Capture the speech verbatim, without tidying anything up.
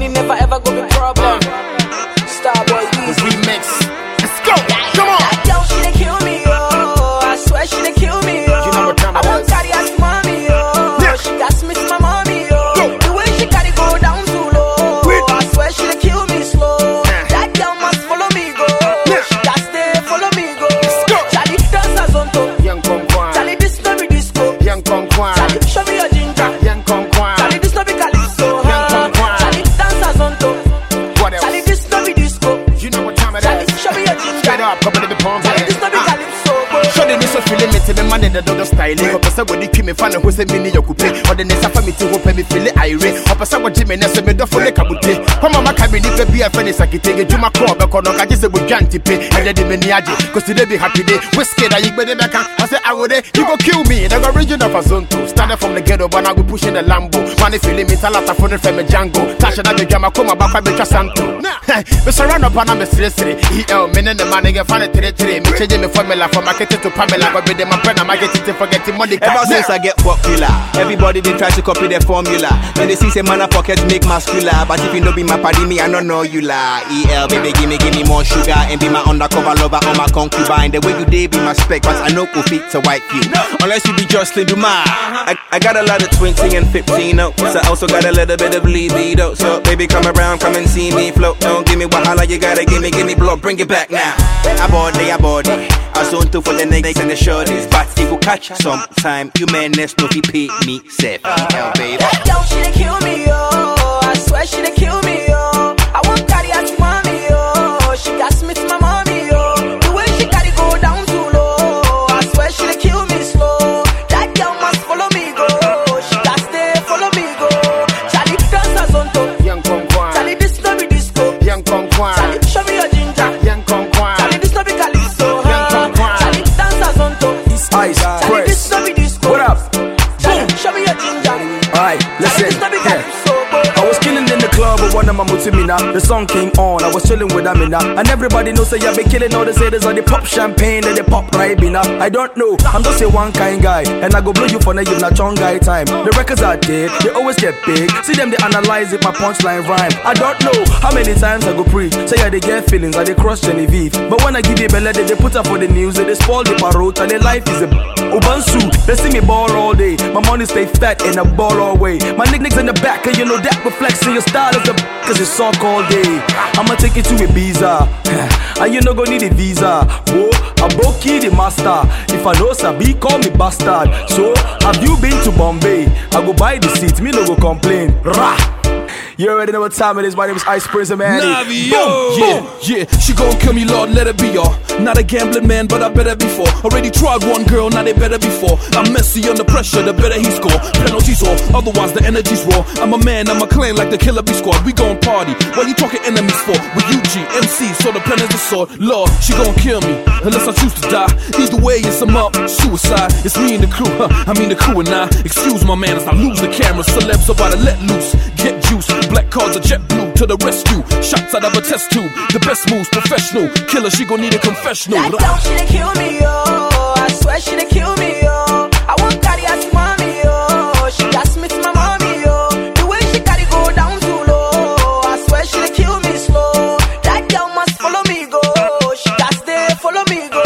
never ever go be problem. Starboy Weezy remix. Let's go. Come on. That girl, she dey kill me, oh. I swear she dey kill me, oh. You know what time it I want is. carry her to mommy, oh. Yeah. She got me to my mommy, oh. Go. The way she carry go down too low. Wait. I swear she dey kill me slow. Yeah. That girl must follow me, go. Yeah. She got stay, follow me, go. Let's go. Charlie, dance a zonto. Young Kong Kwan. Charlie, this no be disco. Young Kong Kwan. Charlie, show me your ginger. Young Kong Kwan. Charlie, this no be calypso. Young Kong Kwan. Charlie, dance a zonto. What else? Charlie, this no be disco. You know what time it Charlie, is. show me your ginger. Straight up, couple of the palms. Charlie, this no be calypso. Show the news of feeling me to the man in the dog style. Up a side with the cream fan who say mini yokupe. Or the next for me to hope me feel it irate. Up a side with Jimmy Nessa me do for the kabute. Come on, my cabin if be a friend is like it. Juma Crow, because I just would grant to pay. And then the miniaji, because today be happy day. Whiskey that you better back. I said, I would, you go kill me. The origin of a zone two. Started from the ghetto, but I go pushing the Lambo. Money feeling me, Talata for the family Django. Tasha that the Jama Koma Baka Becha Santo. But surround up on a mystery. E L, men and the man again, find a territory. Me changing the formula from market to Pamela. But with them, my friend, I get it to forgetting money. Ever since I get popular, everybody they try to copy the formula. Then they see say man a pocket make muscular. But if you know be my party, me I don't know you la. E L, baby, give me, give me more sugar and be my undercover lover or my concubine. The way you day be my spec, but I know go fit to wipe you. Unless you be Jocelyn Dumas. I, I got a lot of twenty and fifteen notes. I also got a little bit of libido. So baby, come around, come and see me float. Don't give me wahala, you gotta give me, give me blood, bring it back now. I bought it, I bought it. I zone two for the niggas and the shorties. But if you catch sometime, you man next no fi pay me safe. E L, baby. That girl, she dey kill me, oh. I swear she dey kill me, oh. I want carry her to mommy, oh. She got me to my mommy, oh. The way she carry go down too low. I swear she dey kill me slow. That girl must follow me, go. She got stay, follow me, go. Charlie, dance a zonto. Young Kong Kwan. Charlie, this no be disco. Young Kong Kwan. Charlie, show me your ginger. Young Kong Kwan. Charlie, this no be calypso. Young Kong Kwan. Charlie, dance a zonto. Ice, Charlie, this press. no be disco. What up? Charlie, show me your ginger. Alright, listen. Charlie, this no be Yeah. calypso. I was killing in the club with one of my mutimina. The song came on, I was chilling with Amina. And everybody knows say I be killing all the haters on the pop champagne and the pop ribena. I don't know, I'm just a one kind guy. And I go blow you for now, you've not chong guy time. The records are dead, they always get big. See them, they analyze it, my punchline rhyme. I don't know how many times I go preach. Say I they get feelings, I they cross Genevieve. But when I give you a belly, they, they put up for the news. They, they spoil the parrot and their life is a Ubansu. They see me ball all day. My money stay fat and I ball all way. My niggas in the back, and you know that reflects in your style as a cause it's sock all day. I'ma take it to Ibiza. And you no go need a visa. Whoa, I Boki the master. If I know Sabi, call me bastard. So, have you been to Bombay? I go buy the seat, me no go complain. Rah! You already know what time it is. My name is Ice Prince Manny. Navio. Yeah, yeah, she gon' kill me, Lord, let it be y'all. Not a gambling man, but I better be four. Already tried one girl, now they better be four. I'm messy under pressure, the better he score. Penalties all, otherwise the energy's raw. I'm a man, I'm a clan like the Killer B Squad. We gon' party, what you talking enemies for? With U G, M C, so the pen is the sword. Lord, she gon' kill me, unless I choose to die. Either way, it's a up, suicide. It's me and the crew, huh? I mean the crew and I. Excuse my manners, I lose the camera. Celebs about to let loose, get juice. Black cards are jet blue to the rescue. Shots out of a test tube. The best moves, professional. Killer, she gon' need a confessional. That girl, she dey kill me, oh. I swear she dey kill me, oh. I want carry her to mommy, oh. She got me to my mommy, oh. The way she carry go down too low. I swear she dey kill me slow. That girl must follow me, go. She got stay, follow me, go.